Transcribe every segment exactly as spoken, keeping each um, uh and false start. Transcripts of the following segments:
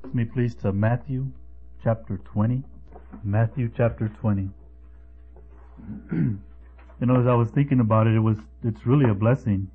Me please to Matthew chapter twenty. Matthew chapter twenty. You know, as I was thinking about it, it was it's really a blessing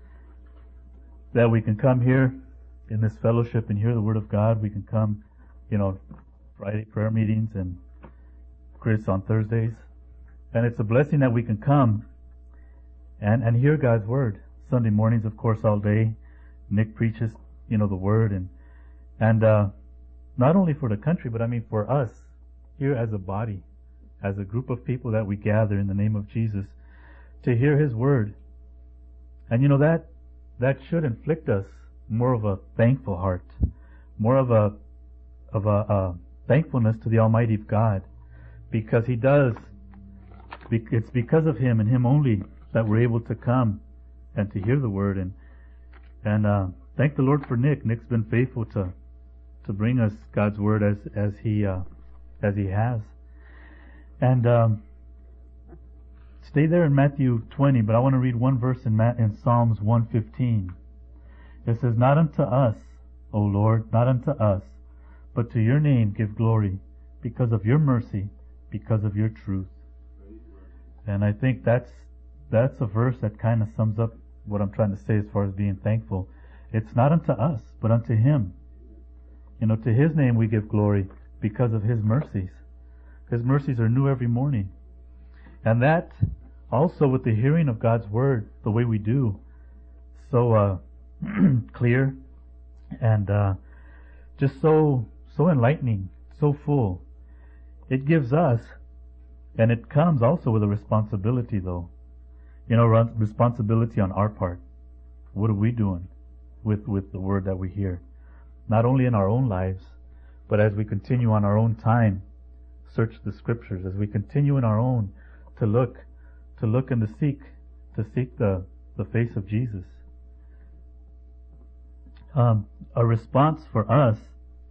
that we can come here in this fellowship and hear the Word of God. We can come, you know, Friday prayer meetings and Chris on Thursdays. And it's a blessing that we can come and, and hear God's Word. Sunday mornings, of course, all day. Nick preaches, you know, the Word and and uh, not only for the country, but I mean for us here as a body, as a group of people that we gather in the name of Jesus to hear His Word. And you know, that that should inflict us more of a thankful heart, more of a of a, a thankfulness to the Almighty God, because He does. It's because of Him and Him only that we're able to come and to hear the Word. And and uh, thank the Lord for Nick. Nick's been faithful to to bring us God's Word as as he uh, as he has. And um, stay there in Matthew twenty, but I want to read one verse in, Ma- in Psalms one fifteen. It says, "Not unto us, O Lord, not unto us, but to your name give glory, because of your mercy, because of your truth." And I think that's that's a verse that kind of sums up what I'm trying to say as far as being thankful. It's not unto us, but unto Him. You know, to His name we give glory because of His mercies. His mercies are new every morning. And that also with the hearing of God's Word, the way we do, so uh, clear and uh, just so so enlightening, so full. It gives us, and it comes also with a responsibility, though. You know, responsibility on our part. What are we doing with, with the Word that we hear? Not only in our own lives, but as we continue on our own time, search the Scriptures, as we continue in our own to look, to look and to seek, to seek the, the face of Jesus. Um, a response for us,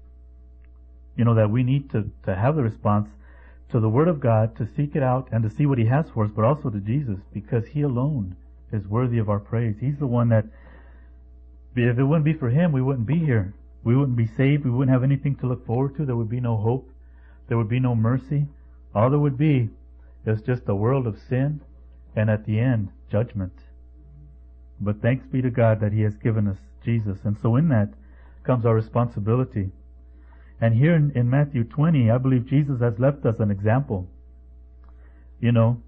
you know, that we need to, to have the response to the Word of God, to seek it out and to see what He has for us, but also to Jesus, because He alone is worthy of our praise. He's the one that, if it wouldn't be for Him, we wouldn't be here. We wouldn't be saved. We wouldn't have anything to look forward to. There would be no hope. There would be no mercy. All there would be is just a world of sin, and at the end, judgment. But thanks be to God that He has given us Jesus. And so in that comes our responsibility. And here in, in Matthew twenty, I believe Jesus has left us an example, you know,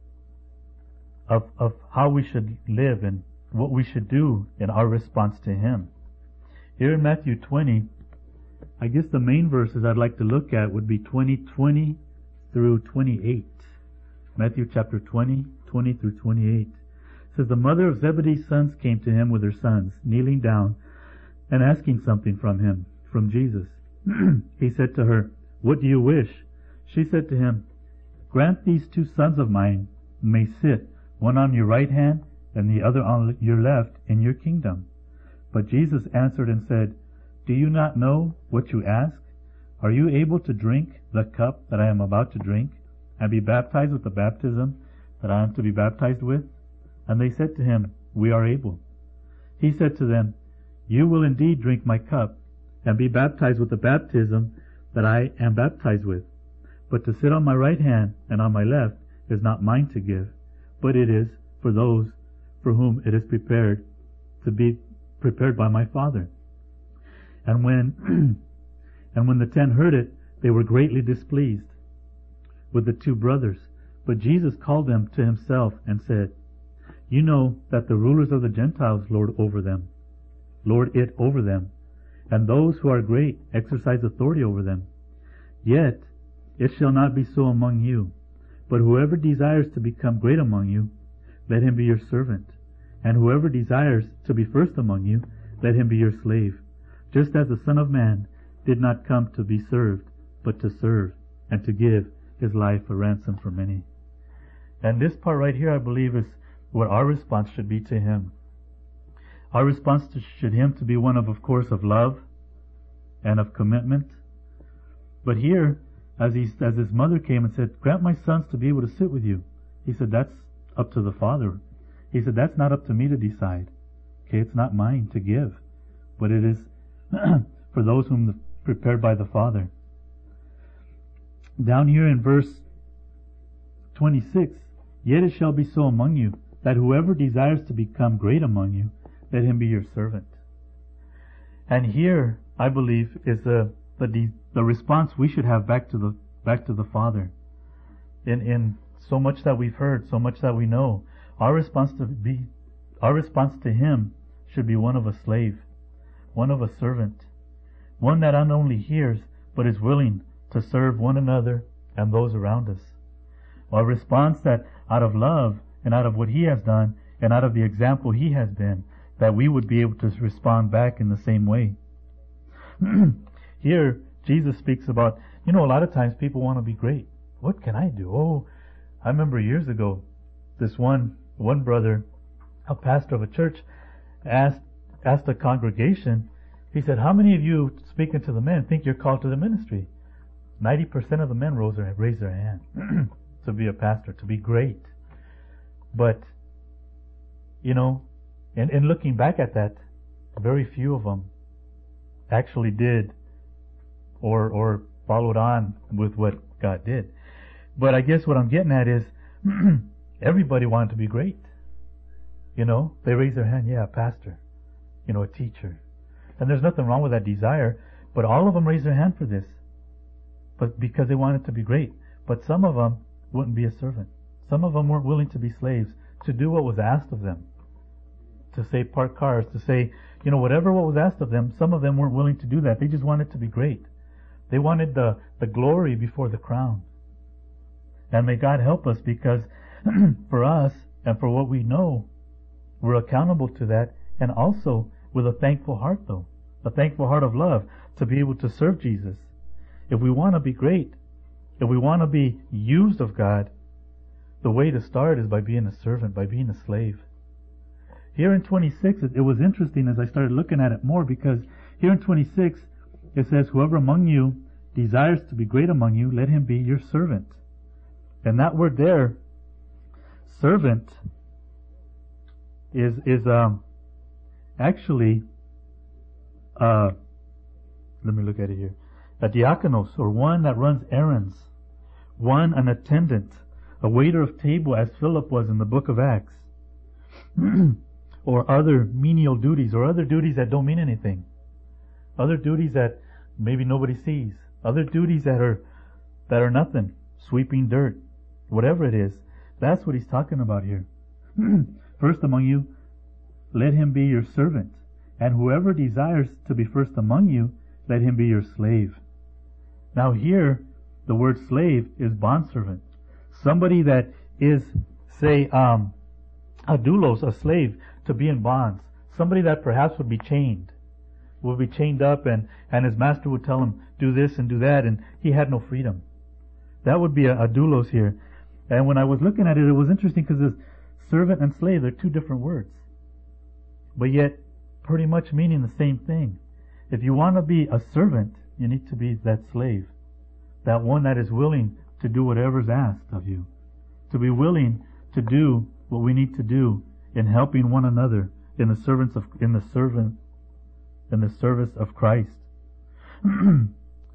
of, of how we should live and what we should do in our response to Him. Here in Matthew twenty, I guess the main verses I'd like to look at would be twenty, twenty through twenty-eight. Matthew chapter twenty, twenty through twenty-eight. It says, "The mother of Zebedee's sons came to Him with her sons, kneeling down and asking something from Him, from Jesus. He said to her, 'What do you wish?' She said to Him, 'Grant these two sons of mine may sit, one on your right hand and the other on your left, in your kingdom.' But Jesus answered and said, 'Do you not know what you ask? Are you able to drink the cup that I am about to drink, and be baptized with the baptism that I am to be baptized with?' And they said to Him, 'We are able.' He said to them, 'You will indeed drink my cup, and be baptized with the baptism that I am baptized with. But to sit on my right hand and on my left is not mine to give, but it is for those for whom it is prepared to be prepared by my Father.' And when and when the ten heard it, they were greatly displeased with the two brothers. But Jesus called them to Himself and said, 'You know that the rulers of the Gentiles lord over them, lord it over them, and those who are great exercise authority over them. Yet it shall not be so among you. But whoever desires to become great among you, let him be your servant. And whoever desires to be first among you, let him be your slave. Just as the Son of Man did not come to be served, but to serve, and to give His life a ransom for many.'" And this part right here, I believe, is what our response should be to Him. Our response to, should Him to be one of, of course, of love and of commitment. But here, as he, as his mother came and said, "Grant my sons to be able to sit with you," He said, "That's up to the Father." He said, "That's not up to me to decide. Okay, it's not mine to give, but it is for those whom the prepared by the Father. Down here in verse twenty-six, yet it shall be so among you, that whoever desires to become great among you, let him be your servant. And here, I believe, is the the, the response we should have back to the back to the Father. In in so much that we've heard, so much that we know, our response to be our response to Him should be one of a slave, one of a servant, one that not only hears but is willing to serve one another and those around us. A response that out of love and out of what He has done and out of the example He has been, that we would be able to respond back in the same way. Here, Jesus speaks about, you know, a lot of times people want to be great. What can I do? Oh, I remember years ago, this one one brother, a pastor of a church, asked asked a congregation, he said, how many of you, speaking to the men, think you're called to the ministry? ninety percent of the men rose their, raised their hand to be a pastor, to be great. But, you know, in, in looking back at that, very few of them actually did or or followed on with what God did. But I guess what I'm getting at is everybody wanted to be great. You know, they raised their hand, yeah, a pastor, you know, a teacher. And there's nothing wrong with that desire, but all of them raised their hand for this, but because they wanted to be great. But some of them wouldn't be a servant. Some of them weren't willing to be slaves, to do what was asked of them, to say park cars, to say, you know, whatever what was asked of them. Some of them weren't willing to do that. They just wanted to be great. They wanted the, the glory before the crown. And may God help us, because for us and for what we know, we're accountable to that, and also with a thankful heart, though, a thankful heart of love to be able to serve Jesus. If we want to be great, if we want to be used of God, the way to start is by being a servant, by being a slave. Here in twenty-six, it, it was interesting as I started looking at it more, because here in twenty-six, it says, whoever among you desires to be great among you, let him be your servant. And that word there, servant, is is um actually uh let me look at it here. A diakonos, or one that runs errands, one an attendant, a waiter of table, as Philip was in the book of Acts, or other menial duties, or other duties that don't mean anything, other duties that maybe nobody sees, other duties that are that are nothing, sweeping dirt, whatever it is. That's what he's talking about here. First among you, let him be your servant, and whoever desires to be first among you, let him be your slave. Now here, the word slave is bondservant. Somebody that is, say, um, a doulos, a slave, to be in bonds. Somebody that perhaps would be chained, would be chained up, and, and his master would tell him, do this and do that, and he had no freedom. That would be a, a doulos here. And when I was looking at it, it was interesting, because this servant and slave, they're two different words, but yet pretty much meaning the same thing. If you want to be a servant, you need to be that slave, that one that is willing to do whatever's asked of you, to be willing to do what we need to do in helping one another in the servants of in the servant in the service of Christ. um,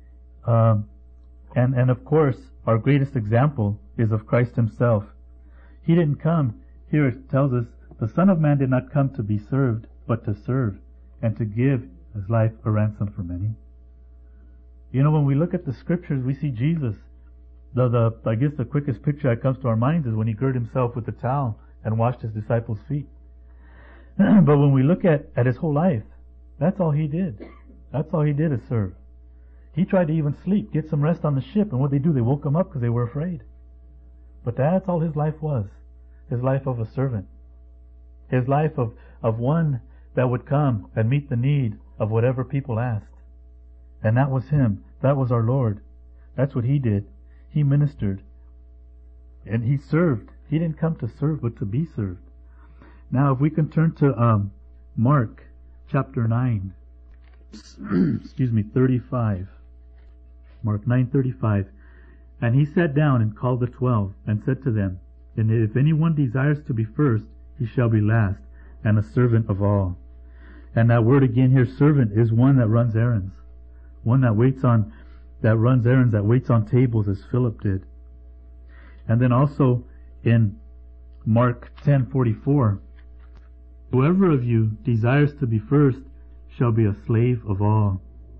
and and of course, our greatest example is of Christ Himself. He didn't come. Here it tells us, the Son of Man did not come to be served, but to serve, and to give His life a ransom for many. You know, when we look at the scriptures, we see Jesus. The, the I guess the quickest picture that comes to our minds is when He girded Himself with the towel and washed His disciples' feet. But when we look at, at His whole life, that's all He did. That's all He did is serve. He tried to even sleep, get some rest on the ship, and what they do, they woke Him up because they were afraid. But that's all His life was. His life of a servant. His life of, of one that would come and meet the need of whatever people asked. And that was Him. That was our Lord. That's what He did. He ministered. And He served. He didn't come to serve, but to be served. Now, if we can turn to um, Mark chapter nine. Excuse me, thirty-five. Mark nine thirty-five. And He sat down and called the twelve, and said to them, and if anyone desires to be first, he shall be last, and a servant of all. And that word again here, servant, is one that runs errands. one that waits on, that runs errands, that waits on tables as Philip did. And then also in Mark ten forty-four, whoever of you desires to be first shall be a slave of all.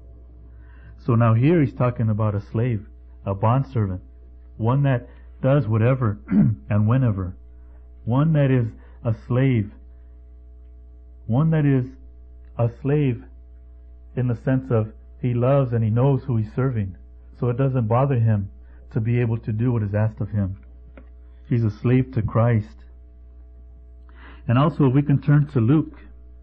So now here he's talking about a slave, a bondservant, one that does whatever and whenever, one that is a slave, one that is a slave in the sense of he loves and he knows who he's serving, so it doesn't bother him to be able to do what is asked of him. He's a slave to Christ. And also, if we can turn to Luke,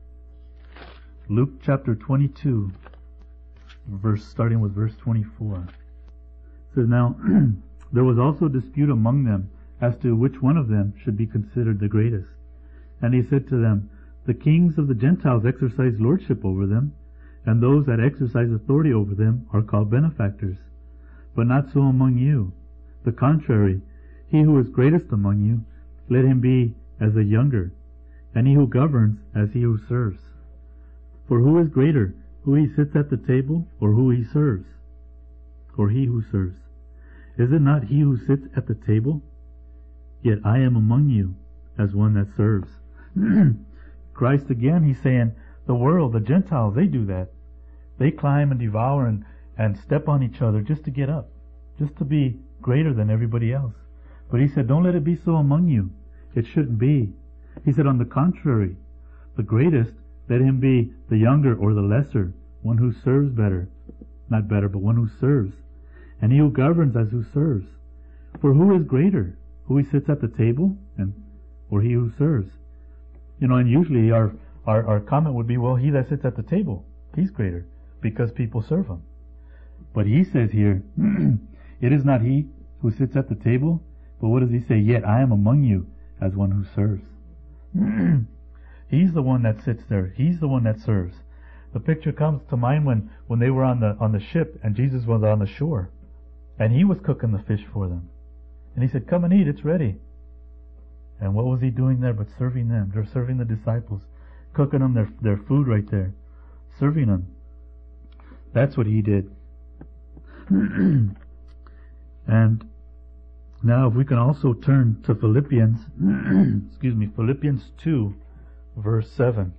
Luke chapter twenty-two, verse starting with verse twenty-four. It says, now there was also a dispute among them as to which one of them should be considered the greatest. And he said to them, the kings of the Gentiles exercise lordship over them, and those that exercise authority over them are called benefactors. But not so among you. The contrary, he who is greatest among you, let him be as the younger, and he who governs as he who serves. For who is greater, who he sits at the table, or who he serves? Or he who serves? Is it not he who sits at the table? Yet I am among you as one that serves. Christ again, he's saying, the world, the Gentiles, they do that. They climb and devour and, and step on each other just to get up, just to be greater than everybody else. But he said, don't let it be so among you. It shouldn't be. He said, on the contrary, the greatest, let him be the younger or the lesser, one who serves better. Not better, but one who serves. And he who governs as who serves. For who is greater? Who he sits at the table, and or he who serves? You know, and usually our, our, our comment would be, well, he that sits at the table, he's greater, because people serve him. But he says here, it is not he who sits at the table, but what does he say? Yet I am among you as one who serves. He's the one that sits there. He's the one that serves. The picture comes to mind when, when they were on the on the ship and Jesus was on the shore, and he was cooking the fish for them. And he said, come and eat, it's ready. And what was he doing there but serving them? They're serving the disciples, cooking them their, their food right there, serving them. That's what he did. And now if we can also turn to Philippians, excuse me, Philippians two, verse seven.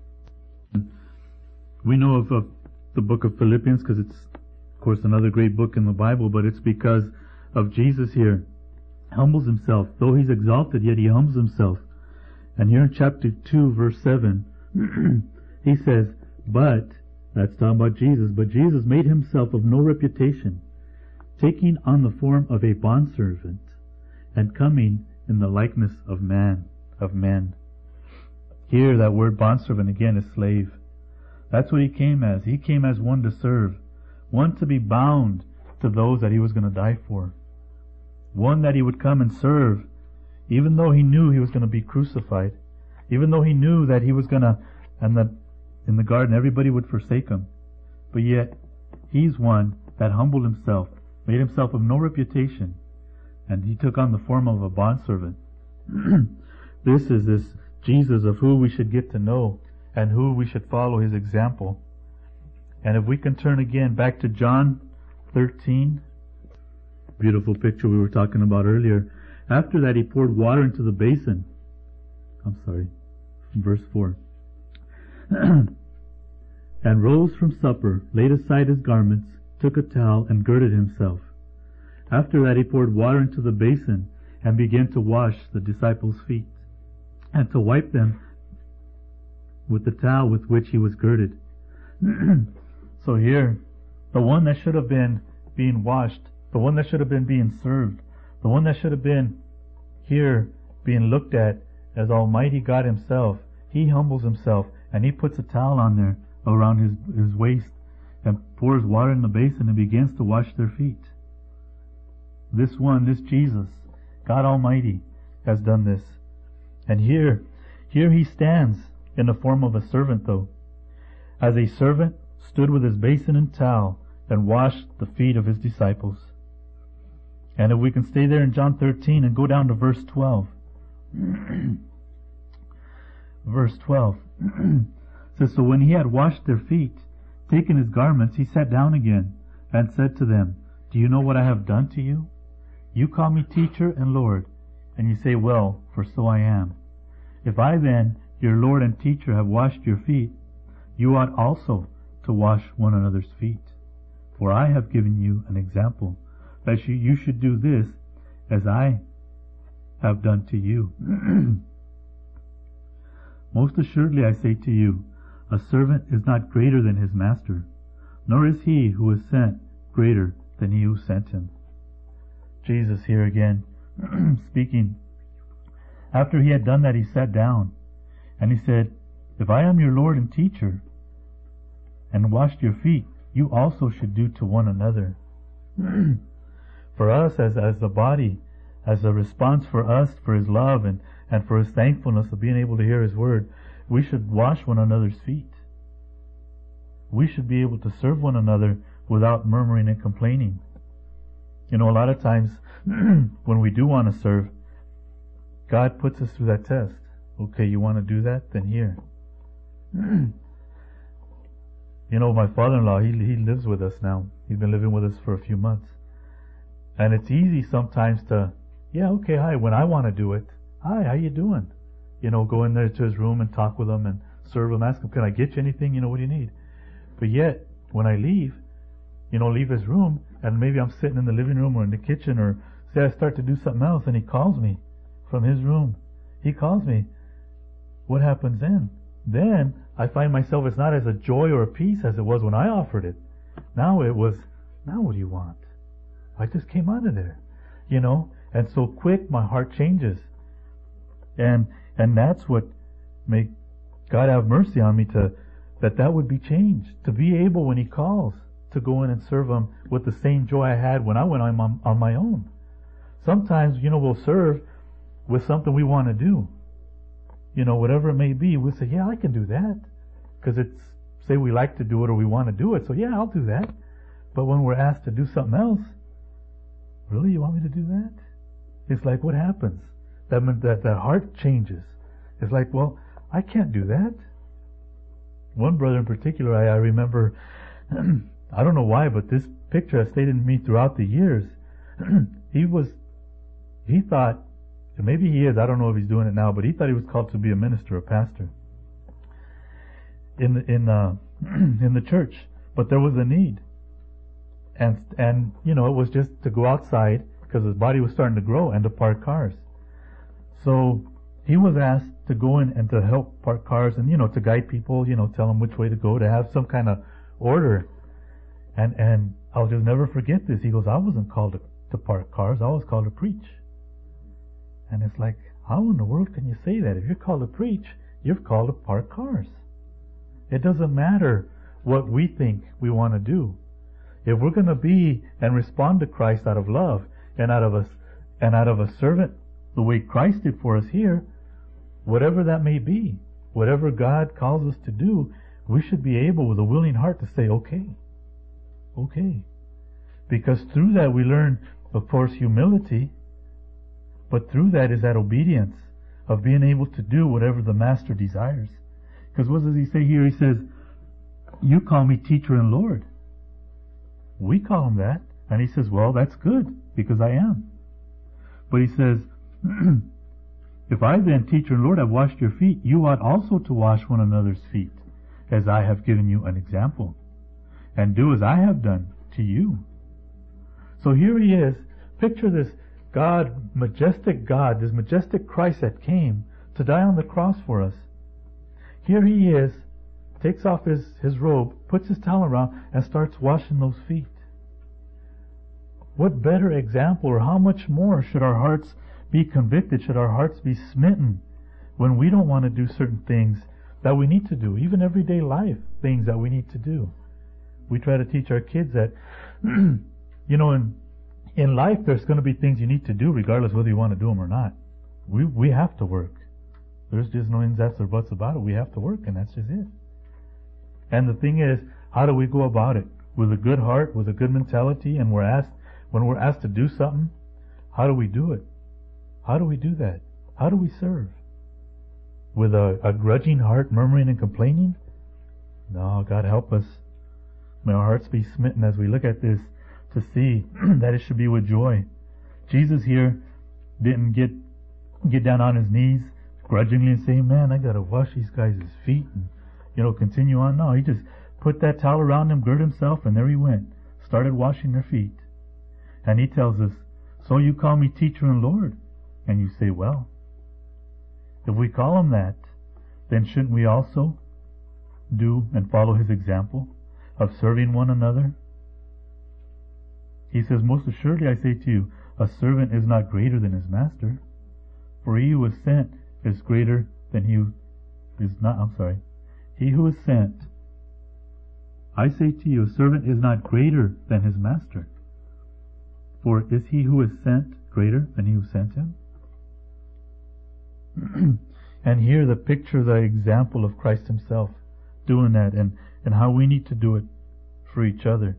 We know of, of the book of Philippians because it's, of course, another great book in the Bible, but it's because of Jesus here. Humbles himself. Though he's exalted, yet he humbles himself. And here in chapter two, verse seven, he says, but, that's talking about Jesus, but Jesus made himself of no reputation, taking on the form of a bondservant, and coming in the likeness of man, of men. Here, that word bondservant again is slave. That's what he came as. He came as one to serve, one to be bound to those that he was going to die for, one that he would come and serve, even though he knew he was going to be crucified, even though he knew that he was going to, and that in the garden everybody would forsake him. But yet, he's one that humbled himself, made himself of no reputation, and he took on the form of a bondservant. This is this Jesus of who we should get to know and who we should follow his example. And if we can turn again back to John thirteen, beautiful picture we were talking about earlier. After that, he poured water into the basin. I'm sorry, verse four. And rose from supper, laid aside his garments, took a towel, and girded himself. After that, he poured water into the basin and began to wash the disciples' feet, and to wipe them with the towel with which he was girded. So here, the one that should have been being washed, the one that should have been being served, the one that should have been here being looked at as Almighty God himself, he humbles himself and he puts a towel on there around his, his waist and pours water in the basin and begins to wash their feet. This one, this Jesus, God Almighty, has done this. And here, here he stands in the form of a servant though. As a servant, stood with his basin and towel and washed the feet of his disciples. And if we can stay there in John thirteen and go down to verse twelve. Verse twelve says, so when he had washed their feet, taken his garments, he sat down again. and said to them, Do you know what I have done to you? You call me teacher and Lord, and you say, Well, for so I am. If I then, your Lord and teacher, have washed your feet, you ought also to wash one another's feet. For I have given you an example, that you should do this as I have done to you. Most assuredly I say to you, a servant is not greater than his master, nor is he who is sent greater than he who sent him. Jesus here again speaking. After he had done that, he sat down, and he said, If I am your Lord and teacher, and washed your feet, you also should do to one another. For us, as, as the body, as a response for us, for his love and, and for his thankfulness of being able to hear his word, we should wash one another's feet. We should be able to serve one another without murmuring and complaining. You know, a lot of times when we do want to serve, God puts us through that test. Okay, you want to do that? Then here. You know, my father-in-law, he he lives with us now. He's been living with us for a few months. And it's easy sometimes to, yeah, okay, hi, when I want to do it, hi, how you doing? You know, go in there to his room and talk with him and serve him, ask him, can I get you anything? You know, what do you need? But yet, when I leave, you know, leave his room, and maybe I'm sitting in the living room or in the kitchen, or say I start to do something else, and he calls me from his room. He calls me. What happens then? Then I find myself, it's not as a joy or a peace as it was when I offered it. Now it was, now what do you want? I just came out of there, you know, and so quick my heart changes. And and that's what make God have mercy on me, to that that would be changed, to be able when he calls to go in and serve him with the same joy I had when I went on, on, on my own. Sometimes, you know, we'll serve with something we want to do. You know, whatever it may be, we'll say, yeah, I can do that. Because it's, say we like to do it or we want to do it, so yeah, I'll do that. But when we're asked to do something else, really, you want me to do that? It's like, what happens? That, that, that heart changes. It's like, well, I can't do that. One brother in particular, I, I remember, I don't know why, but this picture has stayed in me throughout the years. he was, he thought, and maybe he is, I don't know if he's doing it now, but he thought he was called to be a minister, a pastor in the, in uh, in the church. But there was a need, and and you know, it was just to go outside because his body was starting to grow and to park cars. So he was asked to go in and to help park cars, and you know, to guide people, you know, tell them which way to go, to have some kind of order. And and I'll just never forget this. He goes, I wasn't called to, to park cars. I was called to preach. And it's like, how in the world can you say that? If you're called to preach, you're called to park cars. It doesn't matter what we think we want to do. If we're going to be and respond to Christ out of love and out of a, and out of a servant, the way Christ did for us here, whatever that may be, whatever God calls us to do, we should be able with a willing heart to say, okay, okay. Because through that we learn, of course, humility. But through that is that obedience of being able to do whatever the Master desires. Because what does he say here? He says, you call me teacher and Lord. We call him that. And he says, well, that's good, because I am. But he says, if I then, teacher and Lord, have washed your feet, you ought also to wash one another's feet, as I have given you an example. And do as I have done to you. So here he is. Picture this. God, majestic God, this majestic Christ that came to die on the cross for us. Here he is, takes off his, his robe, puts his towel around, and starts washing those feet. What better example, or how much more should our hearts be convicted, should our hearts be smitten when we don't want to do certain things that we need to do, even everyday life things that we need to do. We try to teach our kids that, you know, in In life, there's going to be things you need to do regardless whether you want to do them or not. We we have to work. There's just no ins, ands, or buts about it. We have to work, and that's just it. And the thing is, how do we go about it? With a good heart, with a good mentality, and we're asked, when we're asked to do something, how do we do it? How do we do that? How do we serve? With a, a grudging heart, murmuring and complaining? No, God help us. May our hearts be smitten as we look at this to see that it should be with joy. Jesus here didn't get get down on his knees grudgingly and say, man, I gotta wash these guys' feet and, you know, continue on. No, he just put that towel around him, girded himself, and there he went. Started washing their feet. And he tells us, so you call me teacher and Lord? And you say, well, if we call him that, then shouldn't we also do and follow his example of serving one another? He says, most assuredly I say to you, a servant is not greater than his master. For he who is sent is greater than he who is not, I'm sorry, he who is sent, I say to you, a servant is not greater than his master. For is he who is sent greater than he who sent him? And here the picture, the example of Christ himself doing that, and, and how we need to do it for each other.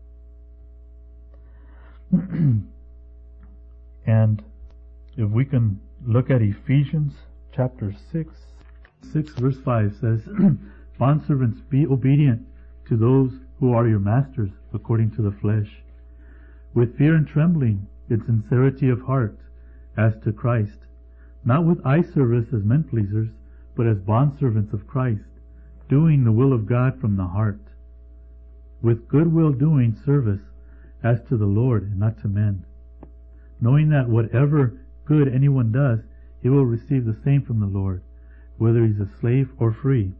And if we can look at Ephesians chapter six, six verse five says, bondservants, be obedient to those who are your masters according to the flesh, with fear and trembling, in sincerity of heart, as to Christ, not with eye service as men pleasers, but as bondservants of Christ, doing the will of God from the heart, with good will doing service as to the Lord and not to men, knowing that whatever good anyone does, he will receive the same from the Lord, whether he's a slave or free.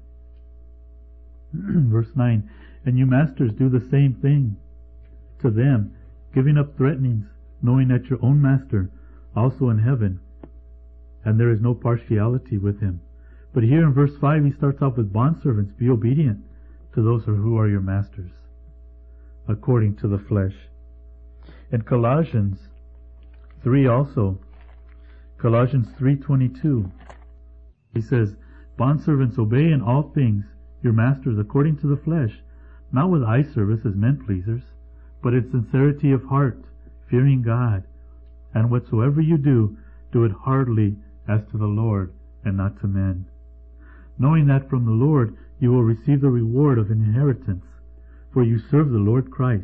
Verse nine, and you masters do the same thing to them, giving up threatenings, knowing that your own master also in heaven, and there is no partiality with him. But here in verse five he starts off with bondservants, be obedient to those who are your masters, according to the flesh. In Colossians three also, Colossians three twenty-two, he says, bondservants, obey in all things your masters according to the flesh, not with eye service as men pleasers, but in sincerity of heart, fearing God. And whatsoever you do, do it heartily as to the Lord, and not to men, knowing that from the Lord you will receive the reward of an inheritance, for you serve the Lord Christ.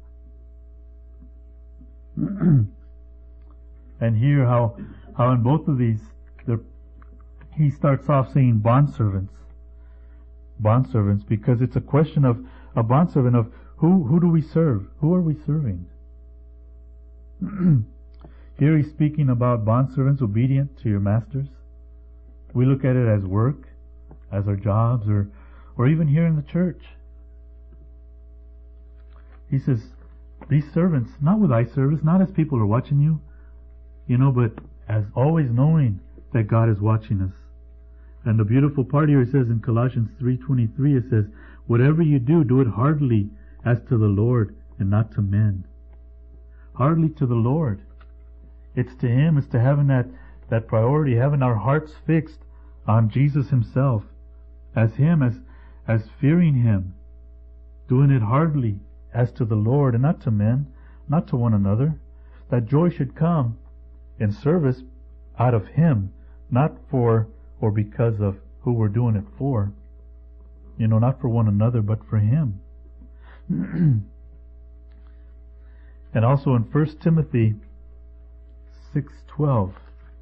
And here how how in both of these there, he starts off saying bondservants. Bondservants, because it's a question of a bondservant of who who do we serve? Who are we serving? Here he's speaking about bondservants obedient to your masters. We look at it as work, as our jobs, or or even here in the church. He says, these servants, not with eye service, not as people are watching you, you know, but as always knowing that God is watching us. And the beautiful part here, it says in Colossians three twenty-three, it says, whatever you do, do it heartily as to the Lord and not to men. Heartily to the Lord. It's to Him, it's to having that, that priority, having our hearts fixed on Jesus Himself, as Him, as, as fearing Him, doing it heartily as to the Lord and not to men, not to one another. That joy should come in service out of Him, not for or because of who we're doing it for. You know, not for one another, but for Him. And also in First Timothy six twelve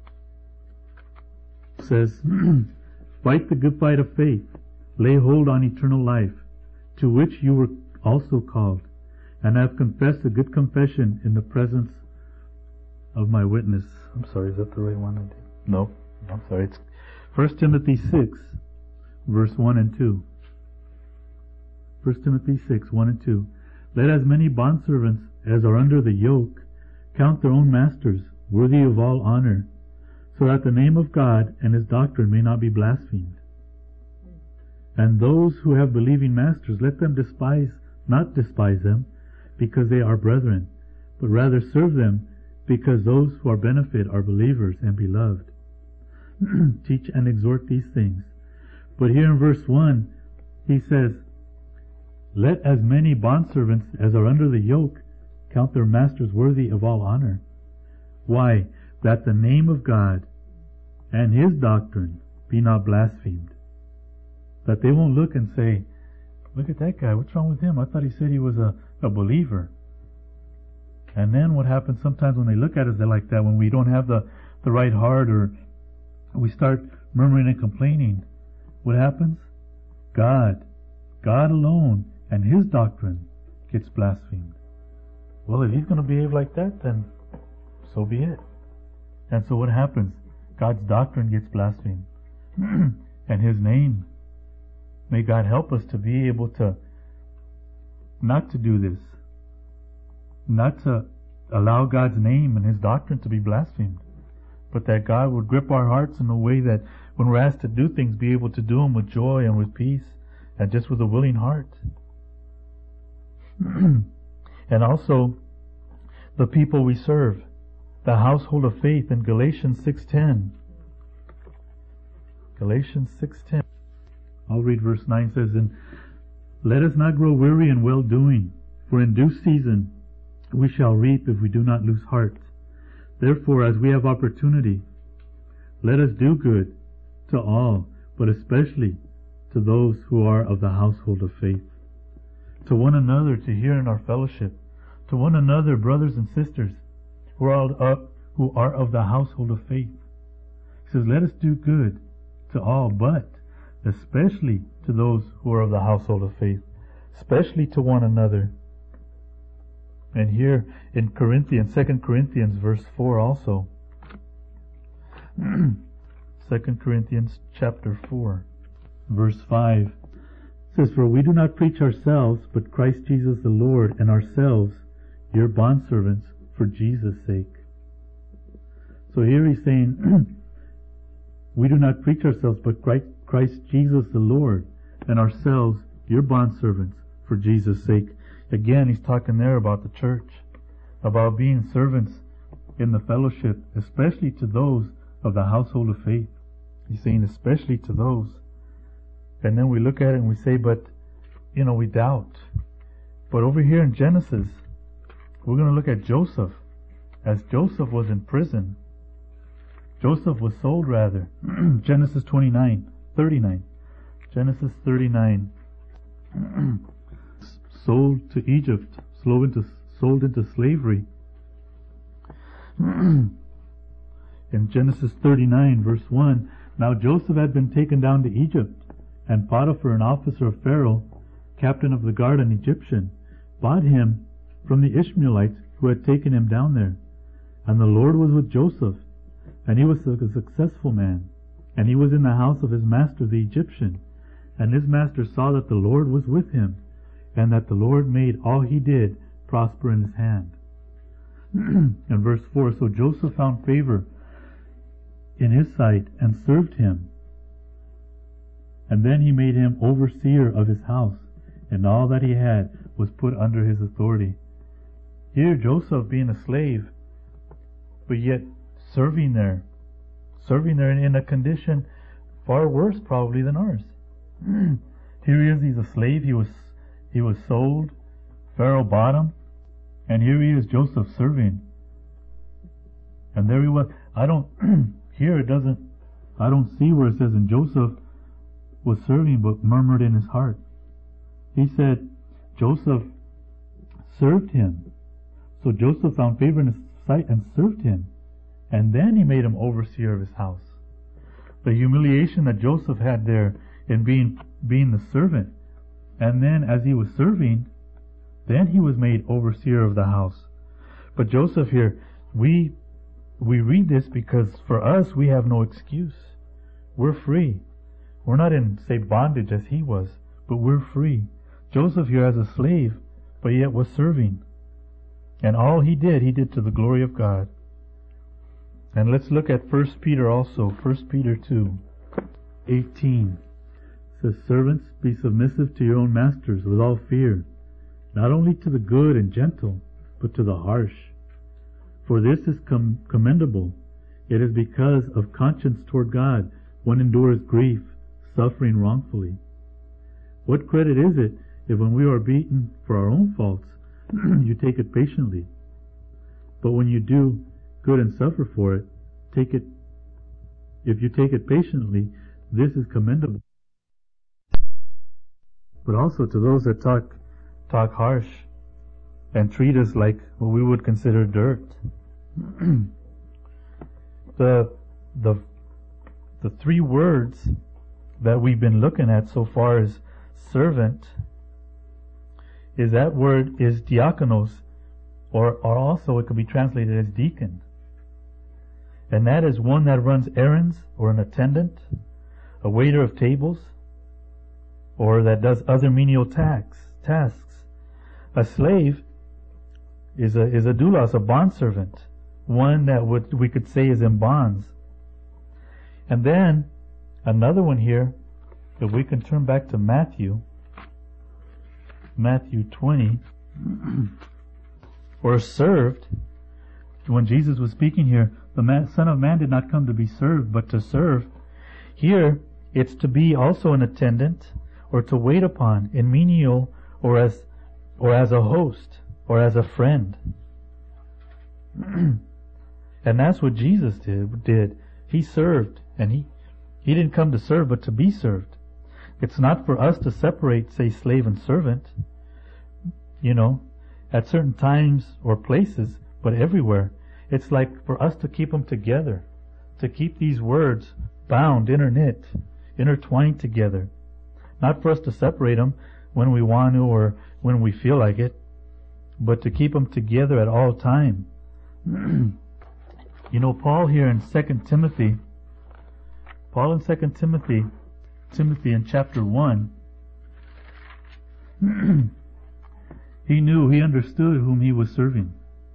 says, fight the good fight of faith, lay hold on eternal life, to which you were also called, and have confessed a good confession in the presence of my witness. I'm sorry, is that the right one? No, I'm sorry. It's First Timothy six, verse one and two. First Timothy six, one and two. Let as many bondservants as are under the yoke count their own masters worthy of all honor, so that the name of God and His doctrine may not be blasphemed. And those who have believing masters, let them despise, not despise them, because they are brethren, but rather serve them, because those who are benefit are believers and beloved. Teach and exhort these things. But here in verse one, he says, let as many bondservants as are under the yoke count their masters worthy of all honor. Why? That the name of God and His doctrine be not blasphemed. That they won't look and say, look at that guy. What's wrong with him? I thought he said he was a, a believer. And then what happens sometimes when they look at us, they're like that. When we don't have the, the right heart, or we start murmuring and complaining, what happens? God, God alone, and His doctrine gets blasphemed. Well, if He's going to behave like that, then so be it. And so what happens? God's doctrine gets blasphemed. And His name. May God help us to be able to not to do this. Not to allow God's name and His doctrine to be blasphemed. But that God would grip our hearts in a way that when we're asked to do things, be able to do them with joy and with peace and just with a willing heart. And also the people we serve, the household of faith in Galatians six ten. Galatians six ten. I'll read verse nine. Says, and let us not grow weary in well doing, for in due season we shall reap if we do not lose heart. Therefore, as we have opportunity, let us do good to all, but especially to those who are of the household of faith. To one another, to here in our fellowship, to one another, brothers and sisters, who are, of, who are of the household of faith. He says, let us do good to all, but especially to those who are of the household of faith, especially to one another. And here in Corinthians, Second Corinthians verse four also. Second Corinthians chapter four, verse five says, for we do not preach ourselves, but Christ Jesus the Lord, and ourselves your bondservants for Jesus' sake. So here he's saying, we do not preach ourselves, but Christ Jesus the Lord, and ourselves your bondservants for Jesus' sake. Again, he's talking there about the church, about being servants in the fellowship, especially to those of the household of faith. He's saying especially to those. And then we look at it and we say, but, you know, we doubt. But over here in Genesis, we're going to look at Joseph. As Joseph was in prison, Joseph was sold rather. Genesis twenty-nine, thirty-nine. Genesis thirty-nine. Sold to Egypt, sold into, sold into slavery. In Genesis thirty-nine, verse one, now Joseph had been taken down to Egypt, and Potiphar, an officer of Pharaoh, captain of the guard, an Egyptian, bought him from the Ishmaelites who had taken him down there. And the Lord was with Joseph, and he was a successful man, and he was in the house of his master the Egyptian. And his master saw that the Lord was with him, and that the Lord made all he did prosper in his hand. And verse four, so Joseph found favor in his sight, and served him. And then he made him overseer of his house, and all that he had was put under his authority. Here Joseph being a slave, but yet serving there, serving there in a condition far worse probably than ours. Here he is, he's a slave, he was he was sold, Pharaoh bought him, and here he is, Joseph, serving. And there he was. I don't, here it doesn't, I don't see where it says, and Joseph was serving, but murmured in his heart. He said, Joseph served him. So Joseph found favor in his sight and served him. And then he made him overseer of his house. The humiliation that Joseph had there in being being the servant. And then as he was serving, then he was made overseer of the house. But Joseph here, we we read this because for us we have no excuse. We're free. We're not in, say, bondage as he was, but we're free. Joseph here as a slave, but yet was serving. And all he did, he did to the glory of God. And let's look at First Peter also, First Peter two, eighteen. It says, servants, be submissive to your own masters with all fear, not only to the good and gentle, but to the harsh. For this is com- commendable. It is because of conscience toward God one endures grief, suffering wrongfully. What credit is it if when we are beaten for our own faults, you take it patiently? But when you do good and suffer for it, take it, if you take it patiently, this is commendable. but also to those that talk talk harsh and treat us like what we would consider dirt. the the the three words that we've been looking at so far as servant is that word is diakonos, or, or also it could be translated as deacon. And that is one that runs errands, or an attendant, a waiter of tables, or that does other menial tax, tasks. A slave is a is a doulos, a bondservant, one that would we could say is in bonds. And then another one here, if we can turn back to Matthew, Matthew twenty, or served. When Jesus was speaking here, the man, Son of Man did not come to be served, but to serve. Here, it's to be also an attendant, or to wait upon, in menial, or as, or as a host, or as a friend. And that's what Jesus did. did. He served, and he, he didn't come to serve, but to be served. It's not for us to separate, say, slave and servant, you know, at certain times or places, but everywhere. It's like for us to keep them together, to keep these words bound, interknit, intertwined together. Not for us to separate them when we want to or when we feel like it, but to keep them together at all time. You know, Paul here in Second Timothy, Paul in Second Timothy, Timothy in chapter one, he knew, he understood whom he was serving.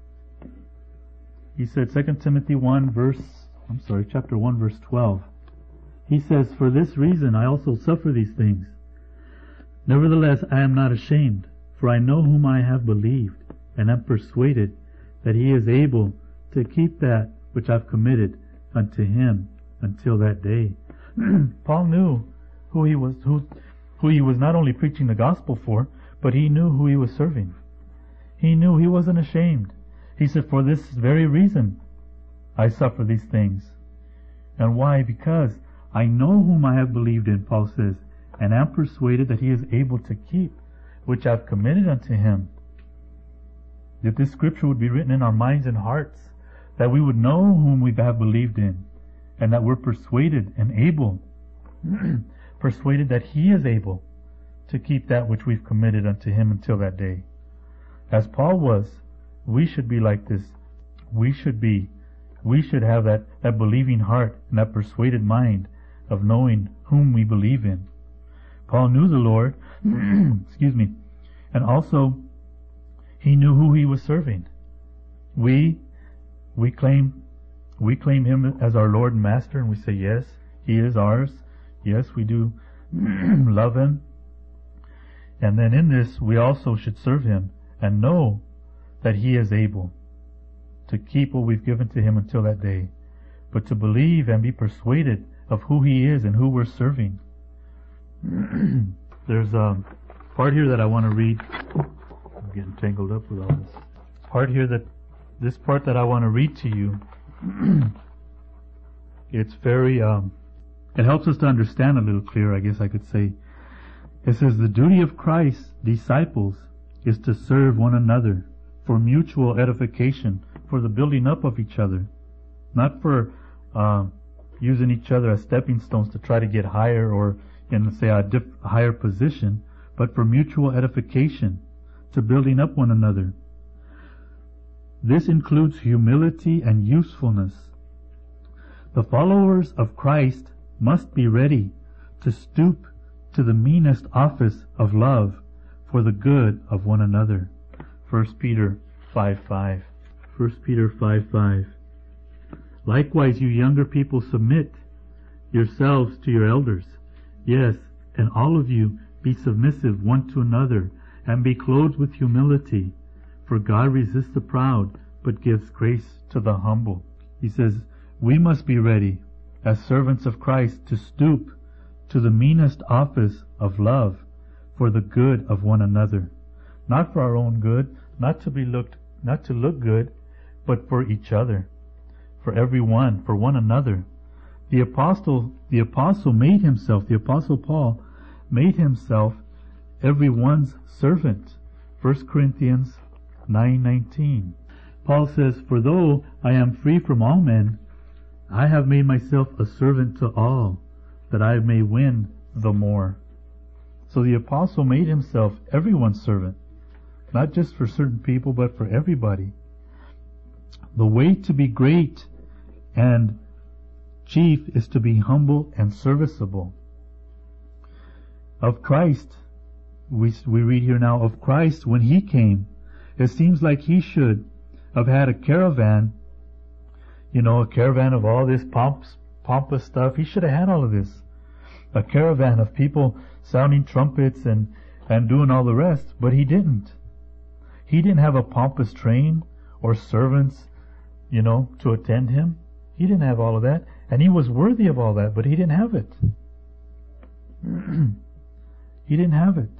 He said, Second Timothy one verse, I'm sorry, chapter one verse twelve. He says, "For this reason I also suffer these things. Nevertheless I am not ashamed, for I know whom I have believed, and am persuaded that he is able to keep that which I've committed unto him until that day." Paul knew who he was, who, who he was not only preaching the gospel for, but he knew who he was serving. He knew he wasn't ashamed. He said, "For this very reason I suffer these things." And why? Because I know whom I have believed in, Paul says, and am persuaded that he is able to keep which I've committed unto him. That this scripture would be written in our minds and hearts, that we would know whom we have believed in, and that we're persuaded and able, persuaded that he is able to keep that which we've committed unto him until that day. As Paul was, we should be like this. We should be, we should have that, that believing heart and that persuaded mind of knowing whom we believe in. Paul knew the Lord, excuse me, and also he knew who he was serving. We, we claim, we claim him as our Lord and Master, and we say, yes, he is ours. Yes, we do love him. And then in this, we also should serve him and know that he is able to keep what we've given to him until that day, but to believe and be persuaded of who he is and who we're serving. There's a part here that I want to read. I'm getting tangled up with all this. Part here that, this part that I want to read to you, it's very, um, it helps us to understand a little clearer, I guess I could say. It says, "The duty of Christ's disciples is to serve one another for mutual edification, for the building up of each other." Not for uh, using each other as stepping stones to try to get higher or in, say, a diff- higher position, but for mutual edification, to building up one another. This includes humility and usefulness. The followers of Christ must be ready to stoop to the meanest office of love for the good of one another. First Peter five five. First Peter five five. "Likewise, you younger people, submit yourselves to your elders. Yes, and all of you be submissive one to another, and be clothed with humility. For God resists the proud, but gives grace to the humble." He says, we must be ready, as servants of Christ, to stoop to the meanest office of love for the good of one another. Not for our own good, not to be looked, not to look good, but for each other, for everyone, for one another. The apostle, the apostle made himself, the apostle Paul made himself everyone's servant. First Corinthians nine nineteen. Paul says, "For though I am free from all men, I have made myself a servant to all, that I may win the more." So the apostle made himself everyone's servant, not just for certain people, but for everybody. The way to be great and chief is to be humble and serviceable. Of Christ, we, we read here now, of Christ, when he came, it seems like he should have had a caravan, you know, a caravan of all this pomps, pompous stuff. He should have had all of this. A caravan of people sounding trumpets and, and doing all the rest, but he didn't. He didn't have a pompous train or servants, you know, to attend him. He didn't have all of that, and he was worthy of all that, but he didn't have it. He didn't have it.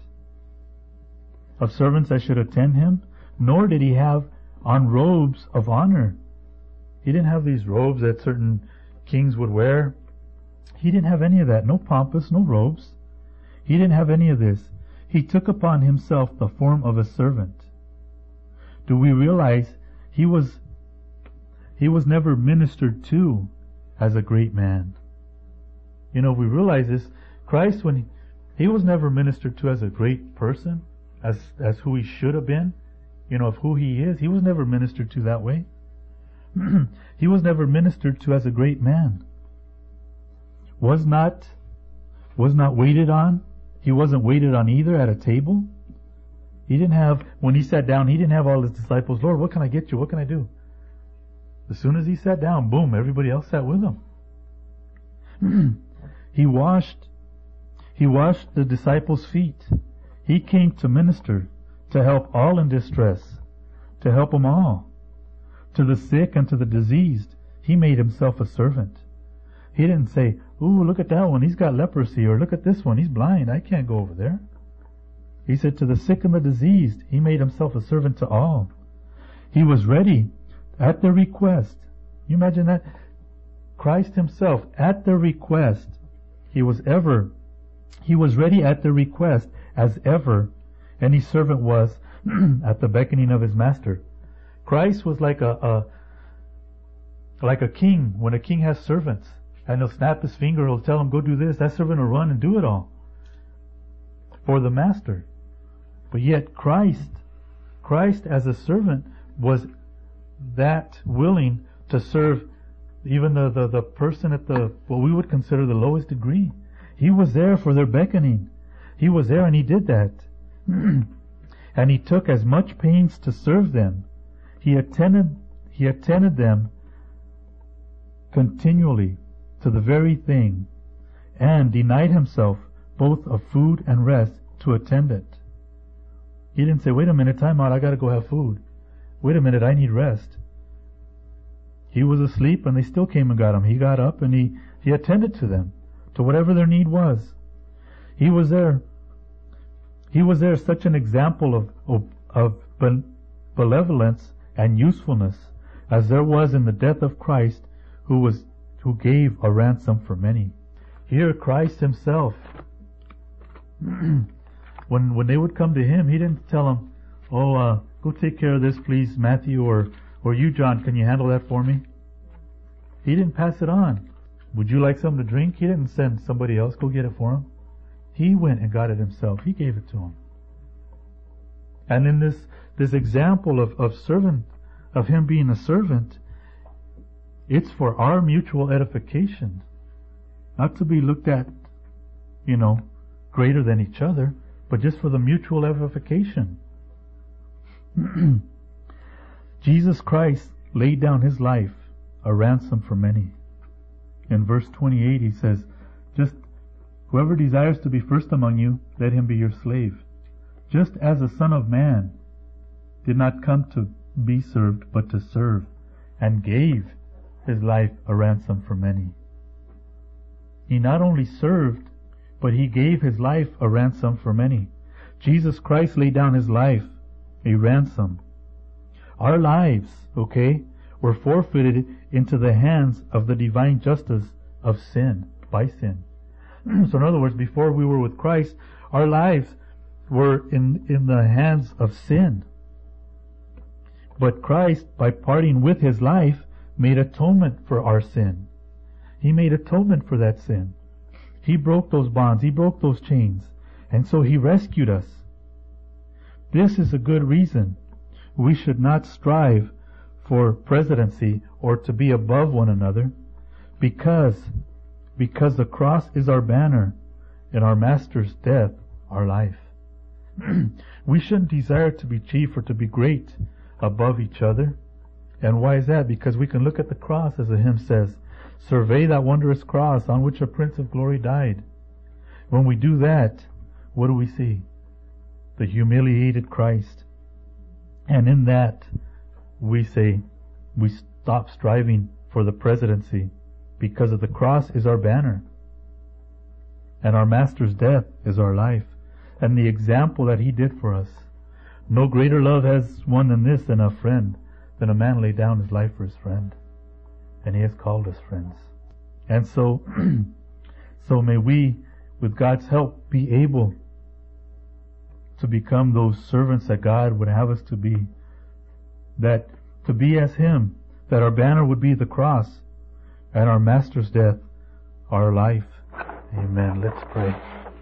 Of servants that should attend him, nor did he have on robes of honor. He didn't have these robes that certain kings would wear. He didn't have any of that. No pompous, no robes. He didn't have any of this. He took upon himself the form of a servant. Do we realize he was he was never ministered to as a great man? You know, we realize this. Christ, when he, he was never ministered to as a great person, as as who he should have been, you know, of who he is, he was never ministered to that way. He was never ministered to as a great man. Was not was not waited on. He wasn't waited on either at a table. He didn't have, when he sat down, he didn't have all his disciples, "Lord, what can I get you? What can I do?" As soon as he sat down, boom, everybody else sat with him. He washed, he washed the disciples' feet. He came to minister, to help all in distress, to help them all. To the sick and to the diseased, he made himself a servant. He didn't say, "Ooh, look at that one, he's got leprosy," or "Look at this one, he's blind, I can't go over there." He said to the sick and the diseased, he made himself a servant to all. He was ready at their request. You imagine that? Christ himself, at their request, he was ever, he was ready at their request as ever any servant was at the beckoning of his master. Christ was like a, a like a king. When a king has servants, and he'll snap his finger, he'll tell him, "Go do this," that servant will run and do it all for the master. But yet Christ, Christ as a servant was that willing to serve even the, the, the person at the, what we would consider the lowest degree. He was there for their beckoning. He was there and he did that. And he took as much pains to serve them. He attended, he attended them continually to the very thing, and denied himself both of food and rest to attend it. He didn't say, "Wait a minute, time out, I gotta go have food. Wait a minute, I need rest." He was asleep and they still came and got him. He got up and he, he attended to them, to whatever their need was. He was there. He was there such an example of, of, of benevolence and usefulness as there was in the death of Christ, who was who gave a ransom for many. Here Christ himself, when when they would come to him, he didn't tell them, "Oh, uh, go take care of this, please, Matthew, or or you, John, can you handle that for me?" He didn't pass it on. "Would you like something to drink?" He didn't send somebody else go get it for him. He went and got it himself. He gave it to him. And in this this example of, of servant, of him being a servant, it's for our mutual edification, not to be looked at, you know, greater than each other, but just for the mutual edification. Jesus Christ laid down his life a ransom for many. In verse twenty-eight he says, "Just whoever desires to be first among you, let him be your slave. Just as the Son of Man did not come to be served, but to serve, and gave his life a ransom for many." He not only served, but he gave his life a ransom for many. Jesus Christ laid down his life, a ransom. Our lives, okay, were forfeited into the hands of the divine justice of sin, by sin. So in other words, before we were with Christ, our lives were in, in the hands of sin. But Christ, by parting with his life, made atonement for our sin. He made atonement for that sin. He broke those bonds. He broke those chains. And so he rescued us. This is a good reason we should not strive for presidency or to be above one another, because because the cross is our banner and our master's death our life. We shouldn't desire to be chief or to be great above each other. And why is that? Because we can look at the cross, as the hymn says, survey that wondrous cross on which a Prince of Glory died. When we do that, what do we see? The humiliated Christ. And in that, we say, we stop striving for the presidency, because of the cross is our banner. And our Master's death is our life. And the example that he did for us. No greater love has one than this, than a friend, than a man lay down his life for his friend. And he has called us friends. And so, so may we, with God's help, be able to become those servants that God would have us to be. That to be as him, that our banner would be the cross, and our Master's death our life. Amen. Let's pray.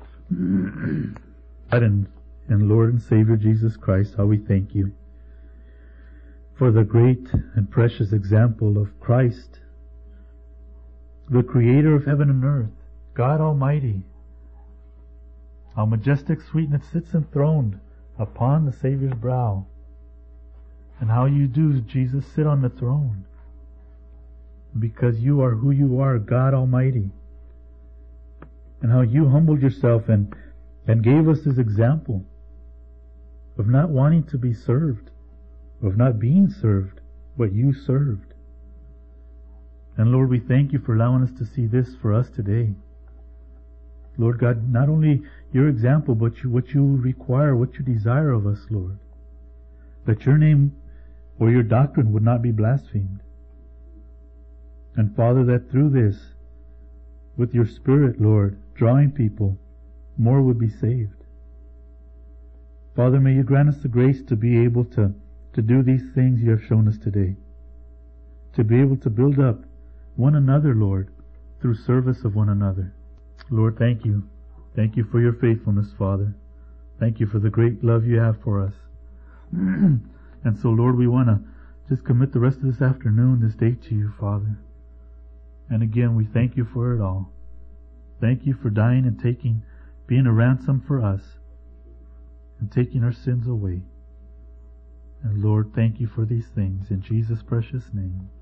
God and, and Lord and Savior Jesus Christ, how we thank you for the great and precious example of Christ, the Creator of heaven and earth, God Almighty. How majestic sweetness sits enthroned upon the Savior's brow. And how you do, Jesus, sit on the throne. Because you are who you are, God Almighty. And how you humbled yourself and, and gave us this example of not wanting to be served, of not being served, but you served. And Lord, we thank you for allowing us to see this for us today. Lord God, not only your example, but you, what you require, what you desire of us, Lord. That your name or your doctrine would not be blasphemed. And Father, that through this, with your Spirit, Lord, drawing people, more would be saved. Father, may you grant us the grace to be able to, to do these things you have shown us today. To be able to build up one another, Lord, through service of one another. Lord, thank you. Thank you for your faithfulness, Father. Thank you for the great love you have for us. And so, Lord, we want to just commit the rest of this afternoon, this day to you, Father. And again, we thank you for it all. Thank you for dying and taking, being a ransom for us, and taking our sins away. And Lord, thank you for these things in Jesus' precious name.